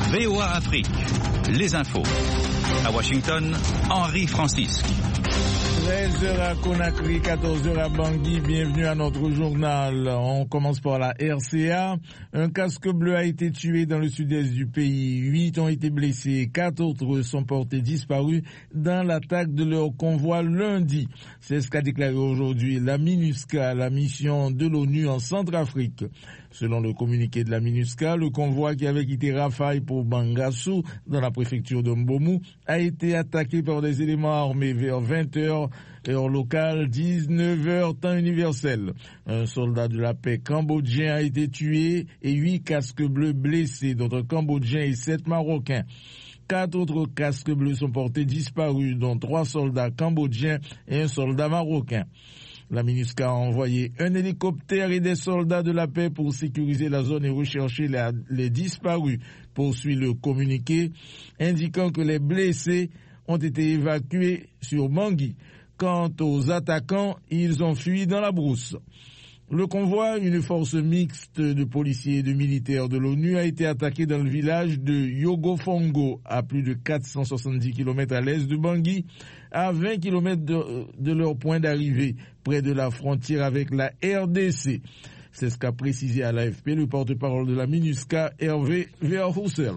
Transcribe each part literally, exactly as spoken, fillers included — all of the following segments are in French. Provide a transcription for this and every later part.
V O A Afrique, les infos. À Washington, Henri Francisque. treize heures à Conakry, quatorze heures à Bangui, bienvenue à notre journal. On commence par la R C A. Un casque bleu a été tué dans le sud-est du pays. Huit ont été blessés, quatre autres sont portés disparus dans l'attaque de leur convoi lundi. C'est ce qu'a déclaré aujourd'hui la MINUSCA, la mission de l'ONU en Centrafrique. Selon le communiqué de la MINUSCA, le convoi qui avait quitté Rafai pour Bangassou, dans la préfecture de Mbomou, a été attaqué par des éléments armés vers vingt heures, heure locale, dix-neuf heures, temps universel. Un soldat de la paix cambodgien a été tué et huit casques bleus blessés, dont un cambodgien et sept marocains. Quatre autres casques bleus sont portés disparus, dont trois soldats cambodgiens et un soldat marocain. La MINUSCA a envoyé un hélicoptère et des soldats de la paix pour sécuriser la zone et rechercher la, les disparus, poursuit le communiqué, indiquant que les blessés ont été évacués sur Bangui. Quant aux attaquants, ils ont fui dans la brousse. Le convoi, une force mixte de policiers et de militaires de l'ONU, a été attaqué dans le village de Yogofongo, à plus de quatre cent soixante-dix kilomètres à l'est de Bangui, à vingt kilomètres de, de leur point d'arrivée, près de la frontière avec la R D C. C'est ce qu'a précisé à l'A F P le porte-parole de la MINUSCA, Hervé Verhoussel.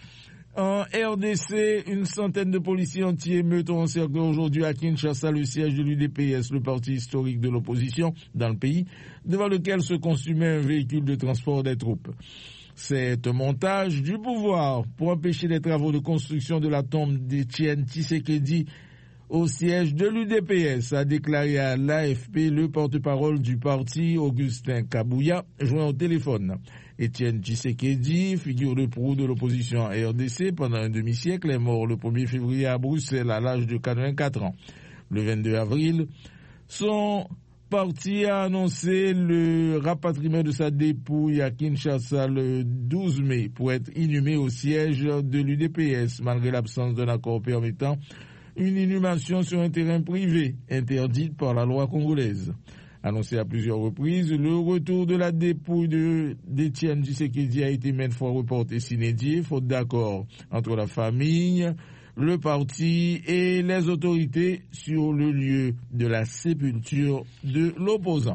En R D C, une centaine de policiers anti-émeutes ont encerclé aujourd'hui à Kinshasa le siège de l'U D P S, le parti historique de l'opposition dans le pays, devant lequel se consumait un véhicule de transport des troupes. C'est un montage du pouvoir pour empêcher les travaux de construction de la tombe d'Étienne Tshisekedi au siège de l'U D P S, a déclaré à l'A F P le porte-parole du parti, Augustin Kabouya, joint au téléphone. Étienne Tshisekedi, figure de proue de l'opposition à R D C pendant un demi-siècle, est mort le premier février à Bruxelles à l'âge de quatre-vingt-quatre ans. Le vingt-deux avril, son parti a annoncé le rapatriement de sa dépouille à Kinshasa le douze mai pour être inhumé au siège de l'U D P S, malgré l'absence d'un accord permettant une inhumation sur un terrain privé, interdite par la loi congolaise. Annoncé à plusieurs reprises, le retour de la dépouille de, d'Étienne Tshisekedi a été maintes fois reporté sine die, faute d'accord entre la famille, le parti et les autorités sur le lieu de la sépulture de l'opposant.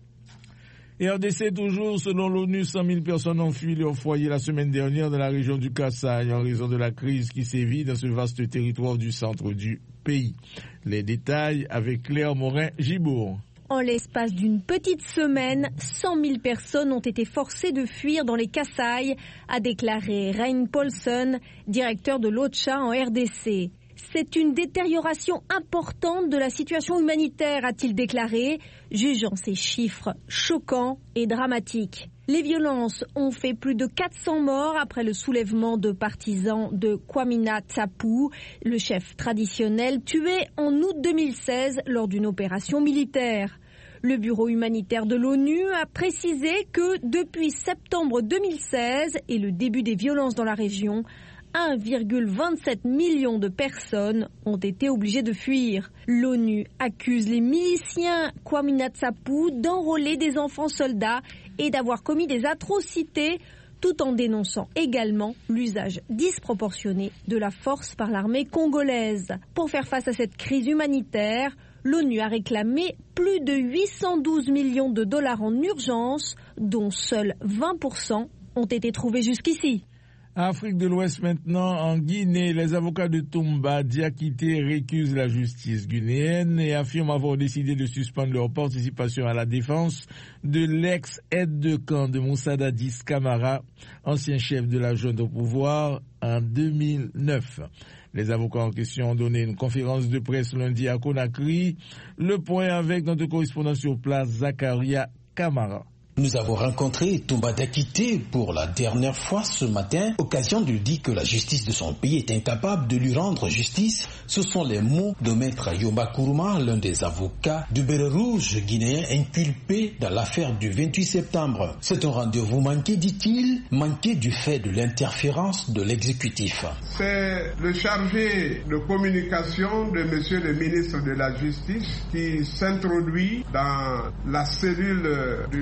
R D C toujours, selon l'ONU, cent mille personnes ont fui leur foyer la semaine dernière dans la région du Kasaï en raison de la crise qui sévit dans ce vaste territoire du centre du pays. Les détails avec Claire Morin-Gibourg. En l'espace d'une petite semaine, cent mille personnes ont été forcées de fuir dans les Kasaï, a déclaré Rein Paulsen, directeur de l'OCHA en R D C. C'est une détérioration importante de la situation humanitaire, a-t-il déclaré, jugeant ces chiffres choquants et dramatiques. Les violences ont fait plus de quatre cents morts après le soulèvement de partisans de Kwamina Tsapu, le chef traditionnel tué en août deux mille seize lors d'une opération militaire. Le bureau humanitaire de l'ONU a précisé que depuis septembre deux mille seize et le début des violences dans la région, un virgule vingt-sept million de personnes ont été obligées de fuir. L'ONU accuse les miliciens Kwamina Tsapu d'enrôler des enfants soldats et d'avoir commis des atrocités, tout en dénonçant également l'usage disproportionné de la force par l'armée congolaise. Pour faire face à cette crise humanitaire, l'ONU a réclamé plus de huit cent douze millions de dollars en urgence, dont seuls vingt pour cent ont été trouvés jusqu'ici. Afrique de l'Ouest maintenant, en Guinée, les avocats de Toumba Diakité récusent la justice guinéenne et affirment avoir décidé de suspendre leur participation à la défense de l'ex-aide de camp de Moussa Dadis Camara, ancien chef de la junte au pouvoir, en deux mille neuf. Les avocats en question ont donné une conférence de presse lundi à Conakry. Le point avec notre correspondant sur place, Zakaria Camara. Nous avons rencontré Toumba Diakité pour la dernière fois ce matin, occasion de dire que la justice de son pays est incapable de lui rendre justice. Ce sont les mots de maître Yomba Kourouma, l'un des avocats du béret rouge guinéen inculpé dans l'affaire du vingt-huit septembre. C'est un rendez-vous manqué, dit-il, manqué du fait de l'interférence de l'exécutif. C'est le chargé de communication de monsieur le ministre de la Justice qui s'introduit dans la cellule du commandant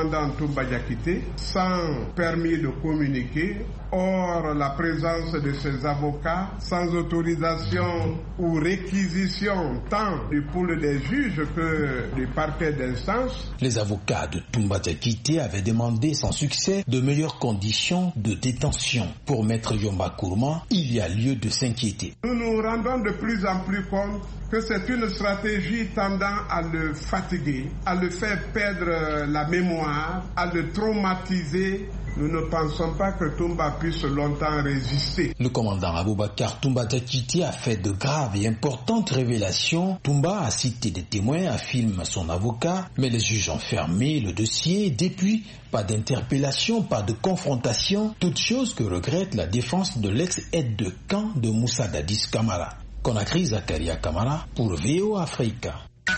commandant Toumba Diakité sans permis de communiquer. Or, la présence de ses avocats sans autorisation ou réquisition tant du pôle des juges que du parquet d'instance. Les avocats de Toumba Diakité avaient demandé sans succès de meilleures conditions de détention. Pour Maître Yomba Kourma, il y a lieu de s'inquiéter. Nous nous rendons de plus en plus compte que c'est une stratégie tendant à le fatiguer, à le faire perdre la mémoire, à le traumatiser. Nous ne pensons pas que Toumba puisse longtemps résister. Le commandant Aboubakar Toumba Diakité a fait de graves et importantes révélations. Toumba a cité des témoins, affirme son avocat, mais les juges ont fermé le dossier. Depuis, pas d'interpellation, pas de confrontation, toute chose que regrette la défense de l'ex-aide de camp de Moussa Dadis Camara. Conakry, Zakaria Camara pour V O Africa.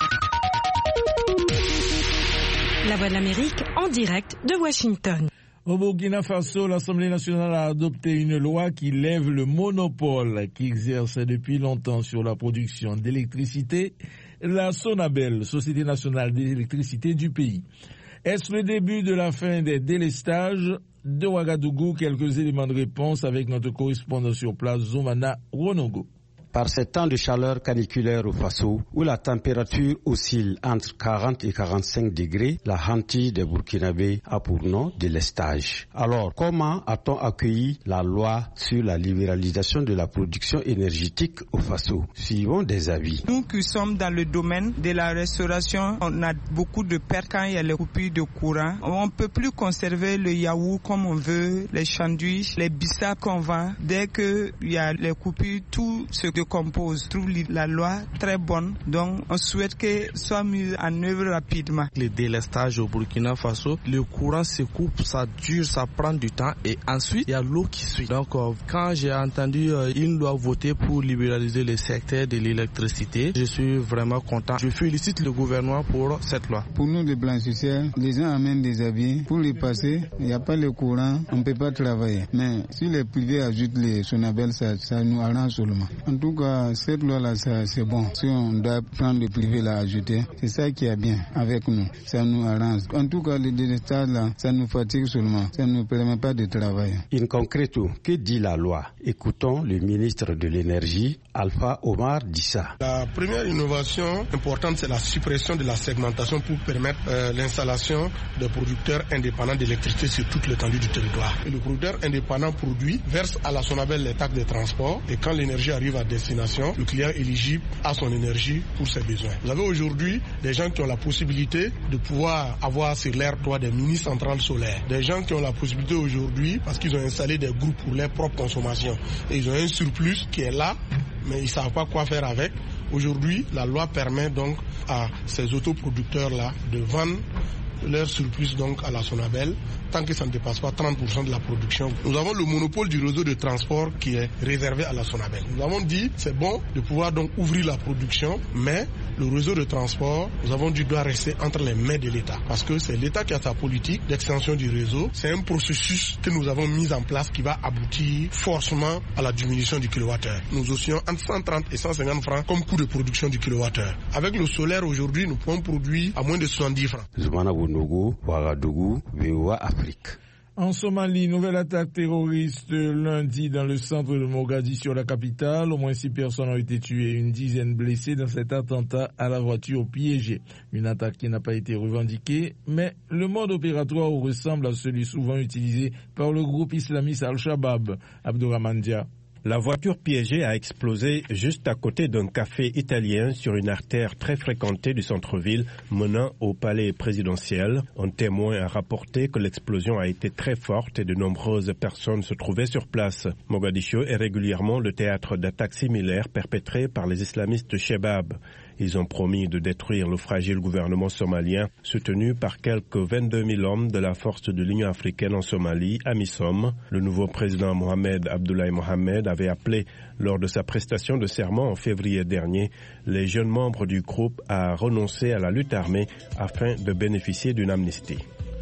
La Voix de l'Amérique en direct de Washington. Au Burkina Faso, l'Assemblée nationale a adopté une loi qui lève le monopole qui exerce depuis longtemps sur la production d'électricité la Sonabel, Société nationale d'électricité du pays. Est-ce le début de la fin des délestages? De Ouagadougou, quelques éléments de réponse avec notre correspondant sur place, Zoumana Ronogo. Par ces temps de chaleur caniculaire au Faso, où la température oscille entre quarante et quarante-cinq degrés, la hantille des Burkinabés a pour nom délestage. Alors, comment a-t-on accueilli la loi sur la libéralisation de la production énergétique au Faso? Suivons des avis. Nous qui sommes dans le domaine de la restauration, on a beaucoup de pertes quand il y a les coupures de courant. On ne peut plus conserver le yaourt comme on veut, les sandwichs, les bissap qu'on vend. Dès qu'il y a les coupures, tout ce que compose. Trouve la loi très bonne, donc on souhaite que soit mis en œuvre rapidement. Le délestage au Burkina Faso, le courant se coupe, ça dure, ça prend du temps et ensuite il y a l'eau qui suit. Donc euh, quand j'ai entendu euh, une loi votée pour libéraliser le secteur de l'électricité, je suis vraiment content. Je félicite le gouvernement pour cette loi. Pour nous les blanchisseurs, les gens amènent des habits. Pour les passer, il n'y a pas le courant, on ne peut pas travailler. Mais si les privés ajoutent les Sonabel, ça, ça nous arrange seulement. En tout cas, cette loi-là, c'est bon. Si on doit prendre le privé là, ajouter, c'est ça qui est bien avec nous. Ça nous arrange. En tout cas, le délestage là, ça nous fatigue seulement. Ça ne nous permet pas de travailler. In concreto, que dit la loi? Écoutons le ministre de l'Énergie, Alpha Omar Dissa. La première innovation importante, c'est la suppression de la segmentation pour permettre euh, l'installation de producteurs indépendants d'électricité sur toute l'étendue du territoire. Et le producteur indépendant produit, verse à la Sonabel les taxes de transport et quand l'énergie arrive à destination, le client est éligible à son énergie pour ses besoins. Vous avez aujourd'hui des gens qui ont la possibilité de pouvoir avoir sur leur toit des mini-centrales solaires. Des gens qui ont la possibilité aujourd'hui, parce qu'ils ont installé des groupes pour leur propre consommation, et ils ont un surplus qui est là, mais ils ne savent pas quoi faire avec. Aujourd'hui, la loi permet donc à ces autoproducteurs-là de vendre leur surplus donc à la Sonabel, tant que ça ne dépasse pas trente pour cent de la production. Nous avons le monopole du réseau de transport qui est réservé à la Sonabel. Nous avons dit c'est bon de pouvoir donc ouvrir la production, mais le réseau de transport, nous avons dit doit rester entre les mains de l'État, parce que c'est l'État qui a sa politique d'extension du réseau. C'est un processus que nous avons mis en place qui va aboutir forcément à la diminution du kilowattheure. Nous oscillons entre cent trente et cent cinquante francs comme coût de production du kilowattheure. Avec le solaire aujourd'hui, nous pouvons produire à moins de soixante-dix francs. Nogo, Ouagadougou, V O A Afrique. En Somalie, nouvelle attaque terroriste lundi dans le centre de Mogadiscio, la capitale. Au moins six personnes ont été tuées, une dizaine blessées dans cet attentat à la voiture piégée. Une attaque qui n'a pas été revendiquée, mais le mode opératoire ressemble à celui souvent utilisé par le groupe islamiste Al-Shabaab. Abdourahmane Dia. La voiture piégée a explosé juste à côté d'un café italien sur une artère très fréquentée du centre-ville menant au palais présidentiel. Un témoin a rapporté que l'explosion a été très forte et de nombreuses personnes se trouvaient sur place. Mogadiscio est régulièrement le théâtre d'attaques similaires perpétrées par les islamistes Shebab. Ils ont promis de détruire le fragile gouvernement somalien, soutenu par quelques vingt-deux mille hommes de la force de l'Union africaine en Somalie, AMISOM. Le nouveau président Mohamed Abdoulaye Mohamed avait appelé, lors de sa prestation de serment en février dernier, les jeunes membres du groupe à renoncer à la lutte armée afin de bénéficier d'une amnistie.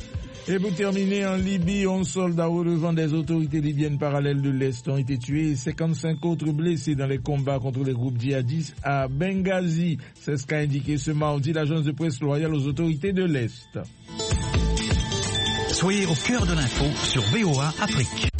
Et pour terminer, en Libye, onze soldats relevant des autorités libyennes parallèles de l'Est ont été tués et cinquante-cinq autres blessés dans les combats contre les groupes djihadistes à Benghazi. C'est ce qu'a indiqué ce mardi l'agence de presse loyale aux autorités de l'Est. Soyez au cœur de l'info sur V O A Afrique.